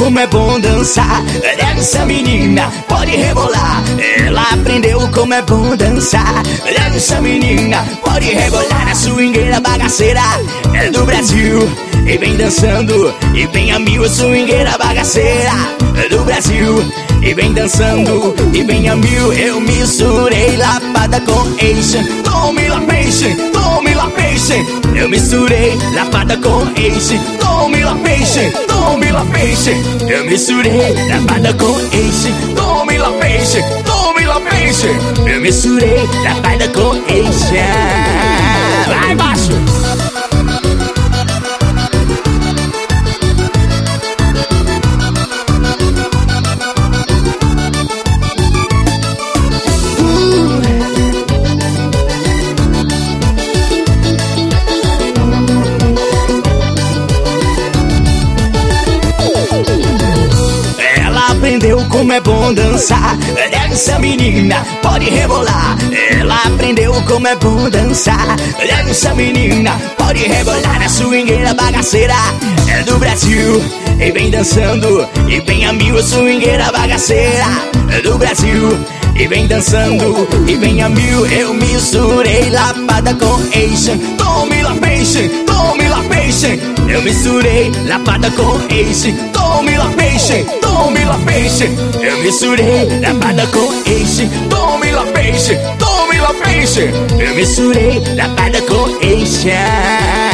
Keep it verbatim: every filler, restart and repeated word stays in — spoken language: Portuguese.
como é bom dançar. Olha essa menina, pode rebolar. Ela aprendeu como é bom dançar. Olha essa menina, pode rebolar. A swingueira bagaceira é do Brasil e vem dançando, e vem a mil. A swingueira bagaceira é do Brasil e vem dançando, e vem a mil. Eu misturei lapada com Asian. Tome la peixe, tome la peixe. Eu misturei lapada com Asian. Tome la peixe, tome la peixe. Eu misturei lapada com Asian. Tome la peixe, tome la peixe. Eu misturei lapada com Asian. Vai baixo. Aprendeu como é bom dançar. Olha essa menina, pode rebolar. Ela aprendeu como é bom dançar. Olha essa menina, pode rebolar. A swingueira bagaceira é do Brasil e vem dançando, e vem a mil. A swingueira bagaceira é do Brasil e vem dançando, e vem a mil. Eu misturei lapada com Asian. Tome la peixe, tome la peixe. Eu misturei lapada com Asian. Tome la peixe, tome la peixe. Eu misturei lapada com Asian. Tome la peixe, tome la peixe. Eu misturei lapada com Asian.